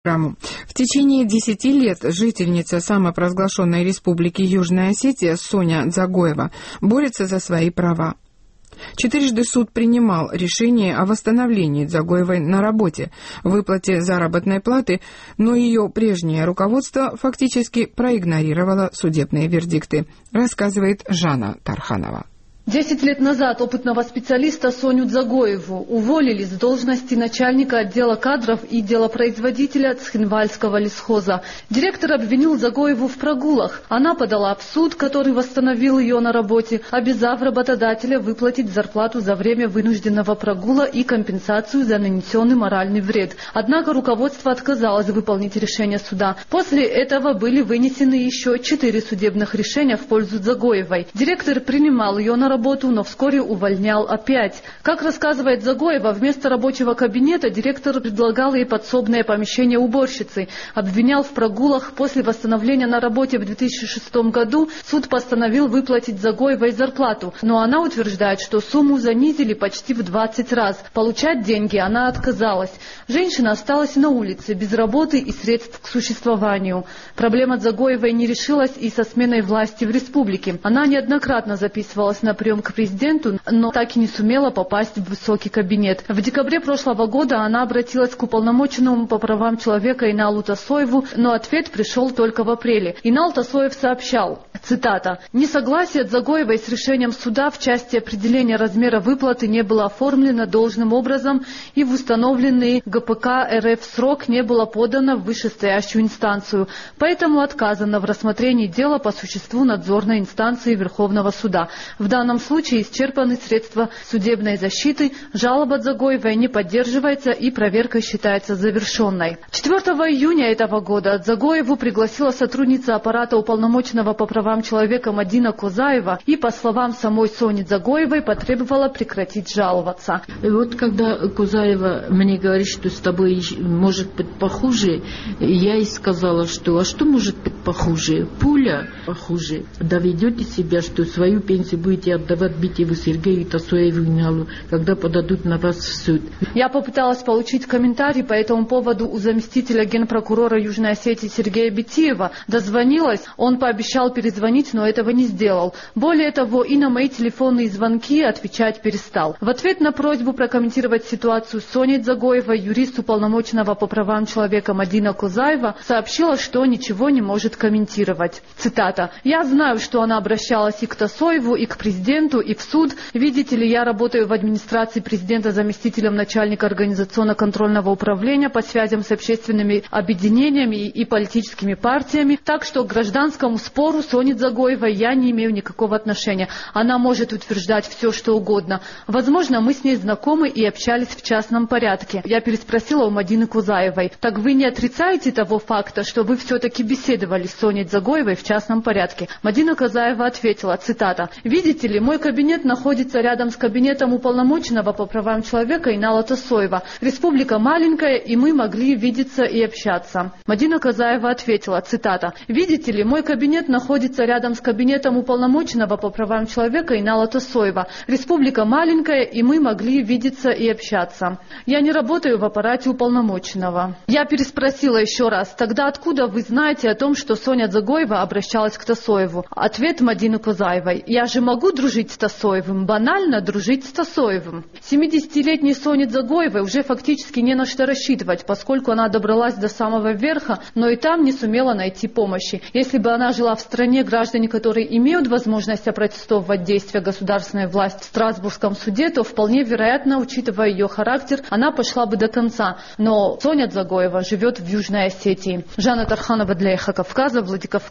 В течение 10 лет жительница самопровозглашенной республики Южная Осетия Соня Дзагоева борется за свои права. Четырежды суд принимал решение о восстановлении Дзагоевой на работе, выплате заработной платы, но ее прежнее руководство фактически проигнорировало судебные вердикты, рассказывает Жанна Тарханова. 10 лет назад опытного специалиста Соню Дзагоеву уволили с должности начальника отдела кадров и делопроизводителя Цхинвальского лесхоза. Директор обвинил Дзагоеву в прогулах. Она подала в суд, который восстановил ее на работе, обязав работодателя выплатить зарплату за время вынужденного прогула и компенсацию за нанесенный моральный вред. Однако руководство отказалось выполнить решение суда. После этого были вынесены еще 4 судебных решения в пользу Дзагоевой. Директор принимал ее на работу, но вскоре увольнял опять. Как рассказывает Дзагоева, вместо рабочего кабинета директор предлагал ей подсобное помещение уборщицы, обвинял в прогулах. После восстановления на работе в 2006 году суд постановил выплатить Дзагоевой зарплату, но она утверждает, что сумму занизили почти в 20 раз. Получать деньги она отказалась. Женщина осталась на улице, без работы и средств к существованию. Проблема Дзагоевой не решилась и со сменой власти в республике. Она неоднократно записывалась на прием к президенту, но так и не сумела попасть в высокий кабинет. В декабре прошлого года она обратилась к уполномоченному по правам человека Иналу Тасоеву, но ответ пришел только в апреле. Инал Тасоев сообщал, цитата, «Несогласие Дзагоевой с решением суда в части определения размера выплаты не было оформлено должным образом и в установленный ГПК РФ срок не было подано в вышестоящую инстанцию, поэтому отказано в рассмотрении дела по существу надзорной инстанции Верховного суда. В данном случае исчерпаны средства судебной защиты, жалоба Дзагоевой не поддерживается и проверка считается завершенной». 4 июня этого года Дзагоеву пригласила сотрудница аппарата уполномоченного по правам человека Мадина Козаева и, по словам самой Сони Дзагоевой, потребовала прекратить жаловаться. И вот когда Козаева мне говорит, что с тобой может быть похуже, я ей сказала, что а что может быть похуже? Пуля похуже. Доведете себя, что свою пенсию будете отдавать Битеву Сергею Тасоеву Иналу, когда подадут на вас в суд. Я попыталась получить комментарий по этому поводу у заместителя генпрокурора Южной Осетии Сергея Битиева. Дозвонилась, он пообещал перезвонить, но этого не сделал. Более того, и на мои телефонные звонки отвечать перестал. В ответ на просьбу прокомментировать ситуацию Сони Дзагоевой юрист уполномоченного по правам человека Мадина Козаева сообщила, что ничего не может комментировать. Цитата. «Я знаю, что она обращалась и к Тасоеву, и к президенту, и в суд. Видите ли, я работаю в администрации президента заместителем начальника организационно-контрольного управления по связям с общественными объединениями и политическими партиями, так что к гражданскому спору Сони Дзагоевой я не имею никакого отношения. Она может утверждать все, что угодно. Возможно, мы с ней знакомы и общались в частном порядке». Я переспросила у Мадины Козаевой, так вы не отрицаете того факта, что вы все-таки беседовали с Соней Дзагоевой в частном порядке? Мадина Козаева ответила, цитата, «Видите ли, мой кабинет находится рядом с кабинетом уполномоченного по правам человека Инала Тасоева. Республика маленькая, и мы могли видеться и общаться». Мадина Козаева ответила, цитата, «Видите ли, мой кабинет находится рядом с кабинетом уполномоченного по правам человека Инала Тасоева. Республика маленькая, и мы могли видеться и общаться. Я не работаю в аппарате уполномоченного». Я переспросила еще раз, тогда откуда вы знаете о том, что Соня Дзагоева обращалась к Тасоеву? Ответ Мадины Козаевой, я же могу дружить с Тасоевым, банально дружить с Тасоевым. 70-летней Соне Дзагоевой уже фактически не на что рассчитывать, поскольку она добралась до самого верха, но и там не сумела найти помощи. Если бы она жила в стране, граждане, которые имеют возможность опротестовывать действия государственной власти в Страсбургском суде, то вполне вероятно, учитывая ее характер, она пошла бы до конца. Но Соня Дзагоева живет в Южной Осетии. Жанна Тарханова для Эхо Кавказа, Владикавказ.